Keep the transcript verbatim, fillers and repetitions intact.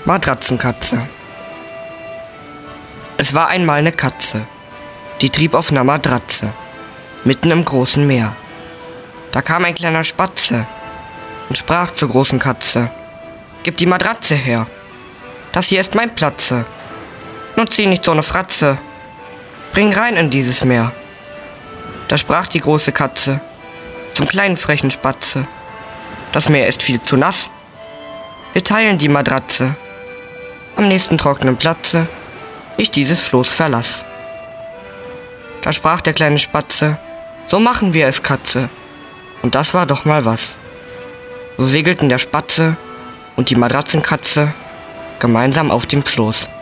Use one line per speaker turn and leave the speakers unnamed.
Matratzenkatze. Es war einmal eine Katze, die trieb auf ner Matratze, mitten im großen Meer. Da kam ein kleiner Spatze und sprach zur großen Katze: Gib die Matratze her, das hier ist mein Platze. Nun zieh nicht so ne Fratze, bring rein in dieses Meer. Da sprach die große Katze zum kleinen frechen Spatze: Das Meer ist viel zu nass, wir teilen die Matratze. Am nächsten trockenen Platze ich dieses Floß verlass. Da sprach der kleine Spatze: So machen wir es, Katze. Und das war doch mal was. So segelten der Spatze und die Matratzenkatze gemeinsam auf dem Floß.